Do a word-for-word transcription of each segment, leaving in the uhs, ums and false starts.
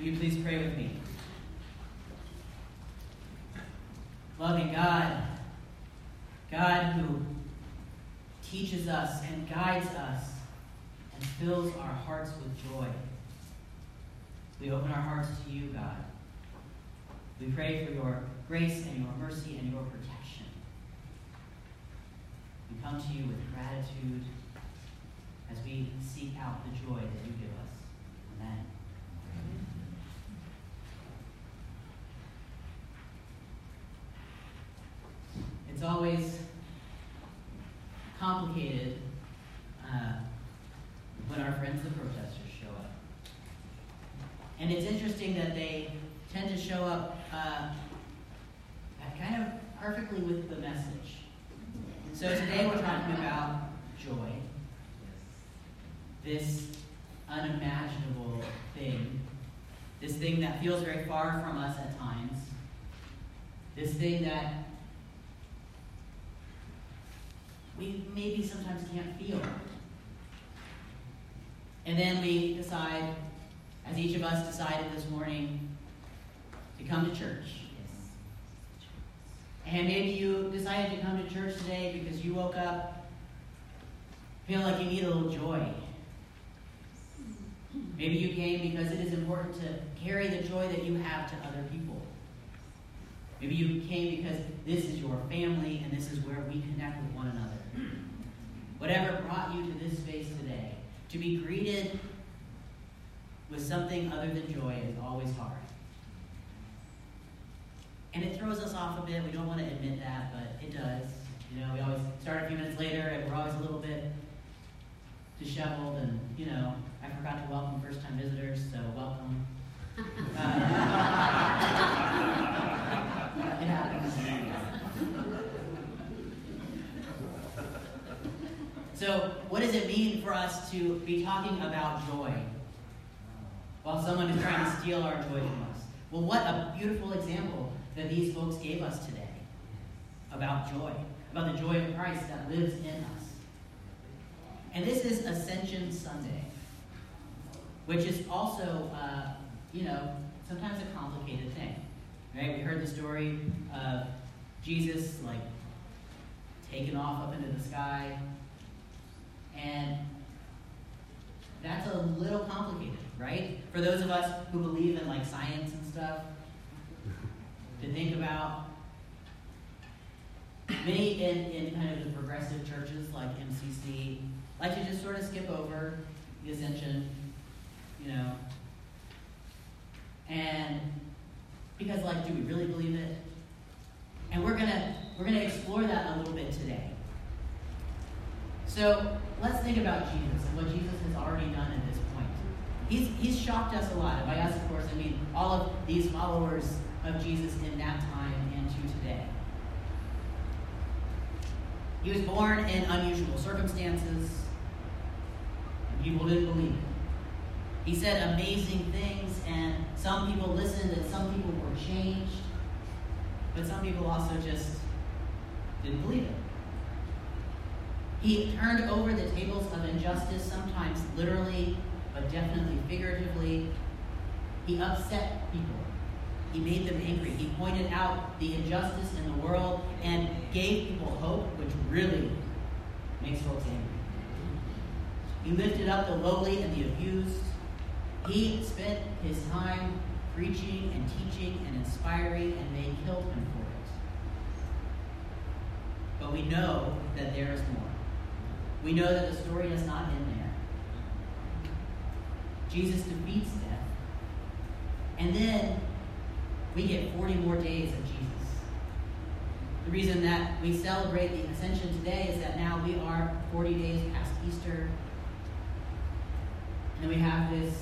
Will you please pray with me? Loving God, God who teaches us and guides us and fills our hearts with joy. We open our hearts to you, God. We pray for your grace and your mercy and your protection. We come to you with gratitude as we seek out the joy that you give us. Amen. It's always complicated uh, when our friends, the protesters, show up. And it's interesting that they tend to show up uh, kind of perfectly with the message. So today we're talking about joy. This unimaginable thing. This thing that feels very far from us at times. This thing that we maybe sometimes can't feel. And then we decide, as each of us decided this morning, to come to church. And maybe you decided to come to church today because you woke up feeling like you need a little joy. Maybe you came because it is important to carry the joy that you have to other people. Maybe you came because this is your family and this is where we connect with one another. Whatever brought you to this space today, to be greeted with something other than joy is always hard. And it throws us off a bit. We don't want to admit that, but it does. You know, we always start a few minutes later and we're always a little bit disheveled and, you know, I forgot to welcome first-time visitors, so welcome. Uh, it happens. So, what does it mean for us to be talking about joy while someone is trying to steal our joy from us? Well, what a beautiful example that these folks gave us today about joy, about the joy of Christ that lives in us. And this is Ascension Sunday, which is also, uh, you know, sometimes a complicated thing, right? We heard the story of Jesus, like, taken off up into the sky, and that's a little complicated, right? For those of us who believe in, like, science and stuff, to think about. Many in, in kind of the progressive churches like M C C like to just sort of skip over the ascension, you know. And because, like, do we really believe it? And we're gonna we're gonna explore that a little bit today. So let's think about Jesus and what Jesus has already done at this point. He's he's shocked us a lot. And by us, of course, I mean all of these followers of Jesus in that time and to today. He was born in unusual circumstances, and people didn't believe it. He said amazing things, and some people listened, and some people were changed, but some people also just didn't believe it. He turned over the tables of injustice, sometimes literally, but definitely figuratively. He upset people. He made them angry. He pointed out the injustice in the world and gave people hope, which really makes folks angry. He lifted up the lowly and the abused. He spent his time preaching and teaching and inspiring, and they killed him for it. But we know that there is more. We know that the story does not end there. Jesus defeats death. And then we get forty more days of Jesus. The reason that we celebrate the Ascension today is that now we are forty days past Easter. And we have this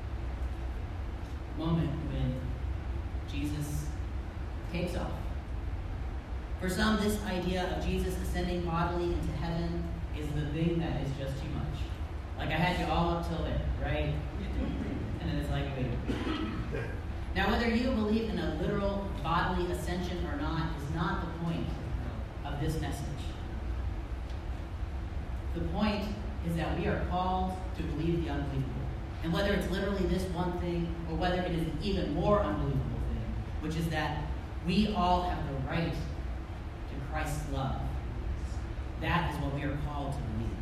moment when Jesus takes off. For some, this idea of Jesus ascending bodily into heaven is the thing that is just too much. Like, I had you all up till there, right? And then it's like, wait. Now, whether you believe in a literal bodily ascension or not is not the point of this message. The point is that we are called to believe the unbelievable. And whether it's literally this one thing, or whether it is an even more unbelievable thing, which is that we all have the right to Christ's love. That is what we are called to believe.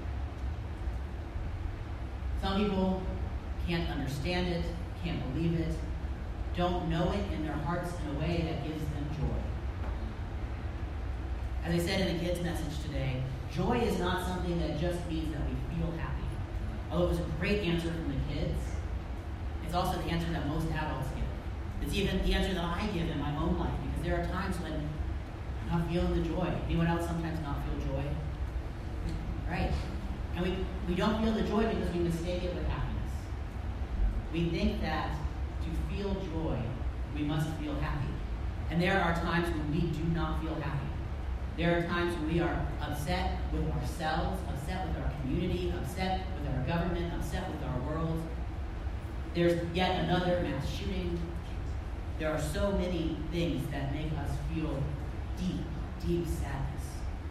Some people can't understand it, can't believe it, don't know it in their hearts in a way that gives them joy. As I said in the kids' message today, joy is not something that just means that we feel happy. Although it was a great answer from the kids, it's also the answer that most adults give. It's even the answer that I give in my own life, because there are times when I'm not feeling the joy. Anyone else sometimes not feel joy? Right. And we, we don't feel the joy because we mistake it with happiness. We think that to feel joy, we must feel happy. And there are times when we do not feel happy. There are times when we are upset with ourselves, upset with our community, upset with our government, upset with our world. There's yet another mass shooting. There are so many things that make us feel deep, deep sadness.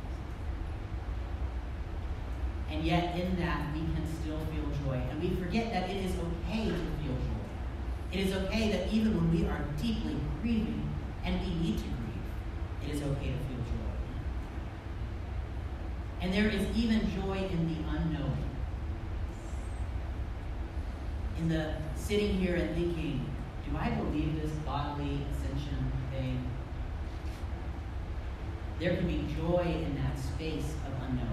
And yet in that, we can still feel joy. And we forget that it is okay to feel joy. It is okay that even when we are deeply grieving, and we need to grieve, it is okay to feel joy. And there is even joy in the unknown. In the sitting here and thinking, do I believe this bodily ascension thing? There can be joy in that space of unknowing.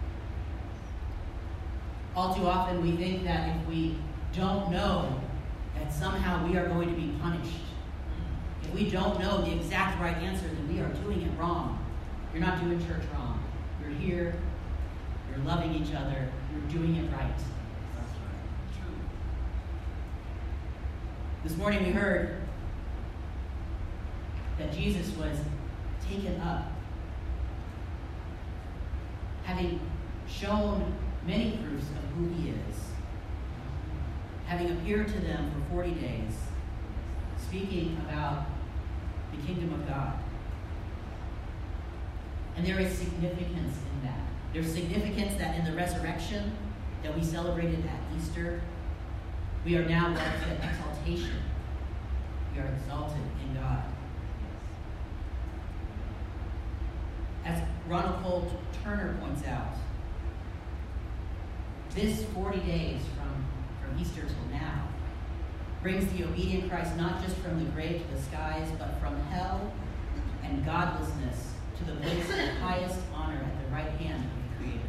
All too often we think that if we don't know, that somehow we are going to be punished. If we don't know the exact right answer, then we are doing it wrong. You're not doing church wrong. You're here, you're loving each other, you're doing it right. This morning we heard that Jesus was taken up, having shown many proofs of who he is, having appeared to them for forty days, speaking about the kingdom of God. And there is significance in that. There's significance that in the resurrection that we celebrated at Easter, we are now led to exaltation. We are exalted in God. As Ronald Cole Turner points out, this forty days from, from Easter till now brings the obedient Christ not just from the grave to the skies, but from hell and godlessness to the place of highest honor at the right hand of the Creator.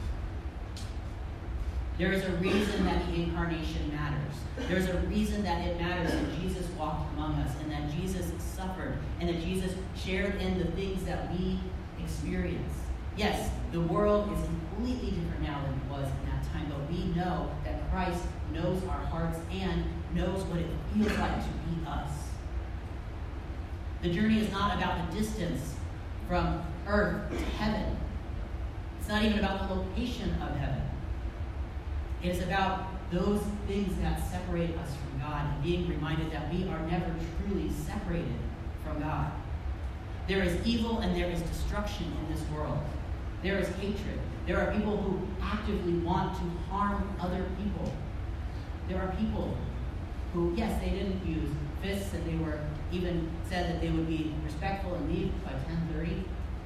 There is a reason that the incarnation matters. There's a reason that it matters that Jesus walked among us, and that Jesus suffered, and that Jesus shared in the things that we experience. Yes, the world is completely different now than it was in that time, but we know that Christ knows our hearts and knows what it feels like to be us. The journey is not about the distance from earth to heaven. It's not even about the location of heaven. It is about those things that separate us from God, and being reminded that we are never truly separated from God. There is evil and there is destruction in this world. There is hatred. There are people who actively want to harm other people. There are people who, yes, they didn't use fists, and they were even said that they would be respectful and leave by ten thirty.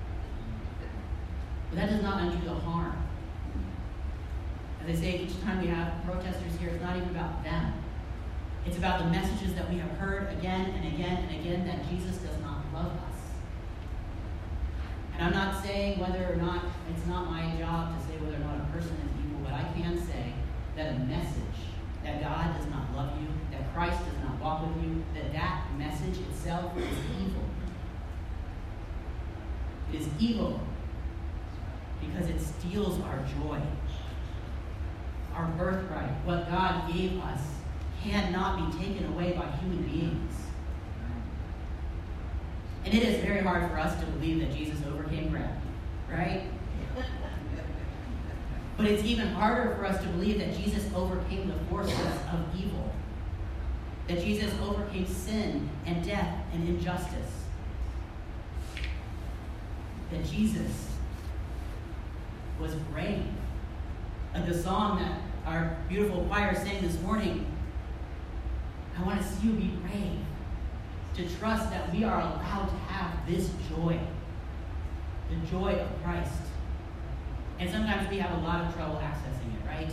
But that does not undo the harm. As I say, each time we have protesters here, it's not even about them. It's about the messages that we have heard again and again and again that Jesus does not love us. And I'm not saying whether or not, it's not my job to say whether or not a person is evil, but I can say that a message that God does not love you, that Christ does not walk with you, that that message itself is evil. It is evil because it steals our joy, our birthright. What God gave us cannot be taken away by human beings. And it is very hard for us to believe that Jesus overcame gravity, right? But it's even harder for us to believe that Jesus overcame the forces of evil, that Jesus overcame sin and death and injustice, that Jesus was brave. Like the song that our beautiful choir sang this morning, I want to see you be brave, to trust that we are allowed to have this joy, the joy of Christ. And sometimes we have a lot of trouble accessing it, right?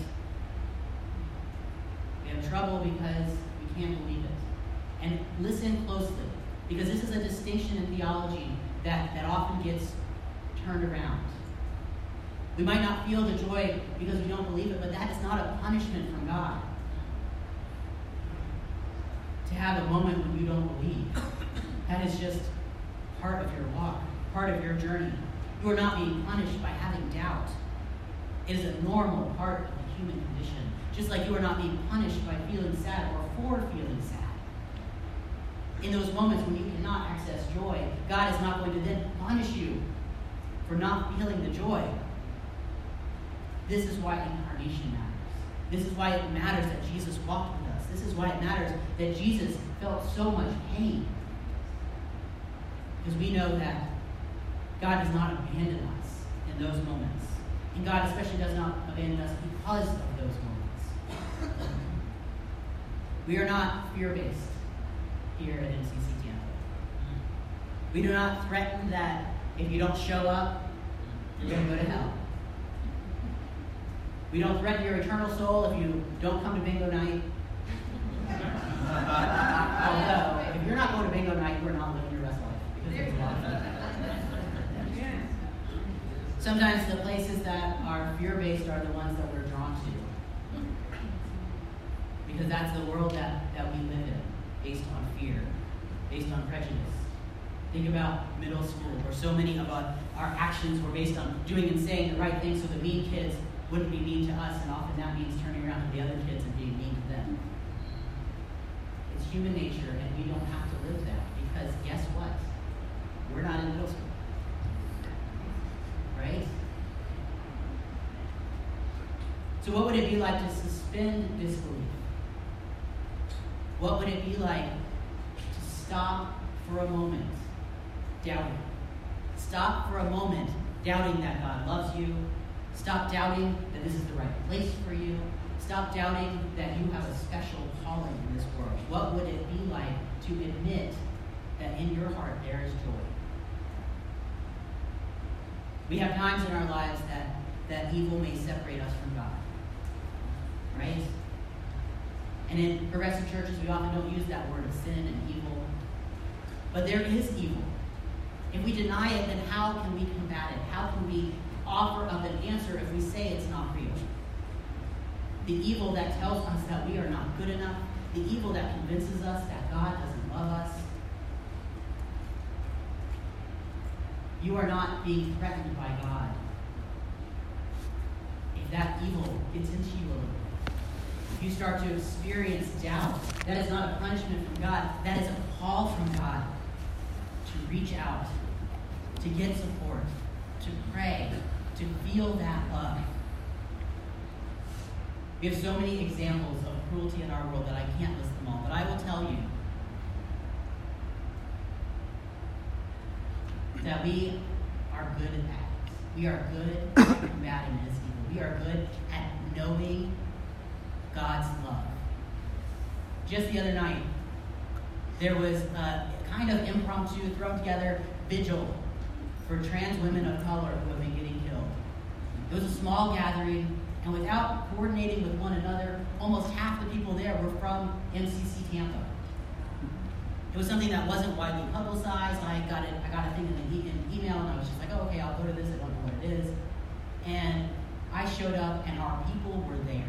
We have trouble because we can't believe it. And listen closely, because this is a distinction in theology that, that often gets turned around. We might not feel the joy because we don't believe it, but that is not a punishment from God. To have a moment when you don't believe, that is just part of your walk, part of your journey. You are not being punished by having doubt. It is a normal part of the human condition. Just like you are not being punished by feeling sad or for feeling sad. In those moments when you cannot access joy, God is not going to then punish you for not feeling the joy. This is why incarnation matters. This is why it matters that Jesus walked with us. This is why it matters that Jesus felt so much pain. Because we know that God does not abandon us in those moments. And God especially does not abandon us because of those moments. We are not fear-based here at M C C Tampa. We do not threaten that if you don't show up, you're going to go to hell. We don't threaten your eternal soul if you don't come to bingo night. Although, if you're not going to bingo night, you are not living your best life. Because it's a lot of fun. Sometimes the places that are fear-based are the ones that we're drawn to. Because that's the world that, that we live in, based on fear, based on prejudice. Think about middle school, where so many of our, our actions were based on doing and saying the right thing so the mean kids wouldn't be mean to us, and often that means turning around to the other kids and being mean to them. It's human nature, and we don't have to live that, because guess what? We're not in middle school. Right? So what would it be like to suspend disbelief? What would it be like to stop for a moment doubting? Stop for a moment doubting that God loves you. Stop doubting that this is the right place for you. Stop doubting that you have a special calling in this world. What would it be like to admit that in your heart there is joy? We have times in our lives that, that evil may separate us from God. Right? And in progressive churches, we often don't use that word of sin and evil. But there is evil. If we deny it, then how can we combat it? How can we offer up an answer if we say it's not real? The evil that tells us that we are not good enough. The evil that convinces us that God doesn't love us. You are not being threatened by God. If that evil gets into you a little bit, if you start to experience doubt, that is not a punishment from God. That is a call from God to reach out, to get support, to pray, to feel that love. We have so many examples of cruelty in our world that I can't list them all, but I will tell you that we are good at that. We are good at combating this evil. We are good at knowing God's love. Just the other night, there was a kind of impromptu, thrown together vigil for trans women of color who have been getting killed. It was a small gathering, and without coordinating with one another, almost half the people there were from M C C Tampa. It was something that wasn't widely publicized. I got it. I got a thing in an e- email, and I was just like, "Oh, okay, I'll go to this. I don't know what it is." And I showed up, and our people were there.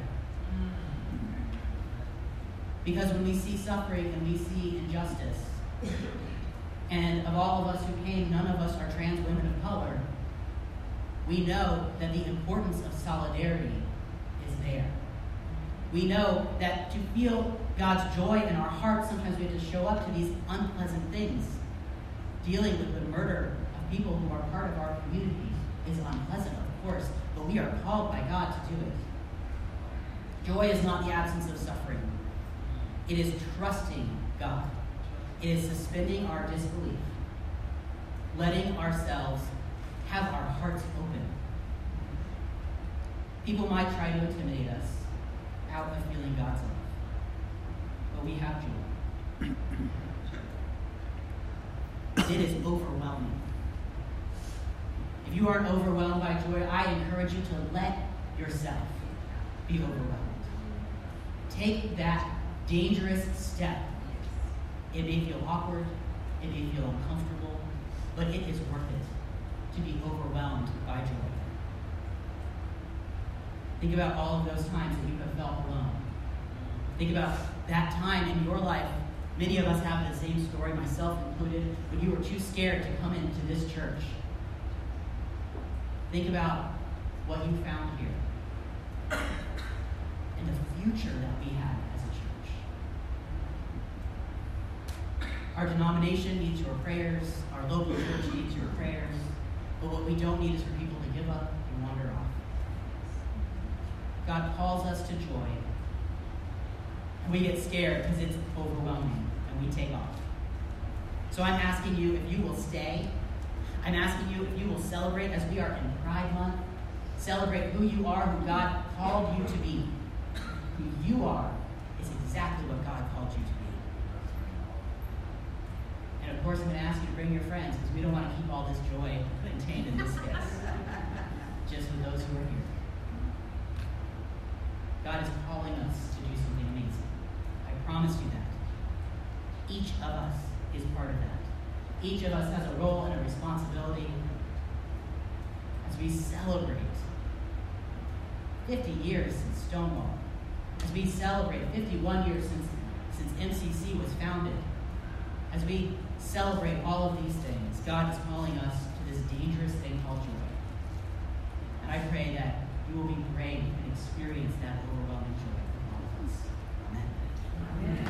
Because when we see suffering and we see injustice, and of all of us who came, none of us are trans women of color, we know that the importance of solidarity is there. We know that to feel God's joy in our hearts, sometimes we have to show up to these unpleasant things. Dealing with the murder of people who are part of our community is unpleasant, of course, but we are called by God to do it. Joy is not the absence of suffering. It is trusting God. It is suspending our disbelief, letting ourselves have our hearts open. People might try to intimidate us. out of feeling God's love. But we have joy. It is overwhelming. If you aren't overwhelmed by joy, I encourage you to let yourself be overwhelmed. Take that dangerous step. It may feel awkward, it may feel uncomfortable, but it is worth it to be overwhelmed by joy. Think about all of those times that you have felt alone. Think about that time in your life. Many of us have the same story, myself included, when you were too scared to come into this church. Think about what you found here and the future that we have as a church. Our denomination needs your prayers. Our local church needs your prayers. But what we don't need is for people to give up and wander off. God calls us to joy. And we get scared because it's overwhelming, and we take off. So I'm asking you if you will stay. I'm asking you if you will celebrate as we are in Pride Month. Celebrate who you are, who God called you to be. Who you are is exactly what God called you to be. And of course, I'm going to ask you to bring your friends, because we don't want to keep all this joy contained in this space. Just for those who are here. God is calling us to do something amazing. I promise you that. Each of us is part of that. Each of us has a role and a responsibility as we celebrate fifty years since Stonewall, as we celebrate fifty-one years since, since M C C was founded, as we celebrate all of these things. God is calling us to this dangerous thing called joy. And I pray that you will be brave and experience that overwhelming joy from all of us. Amen. Amen.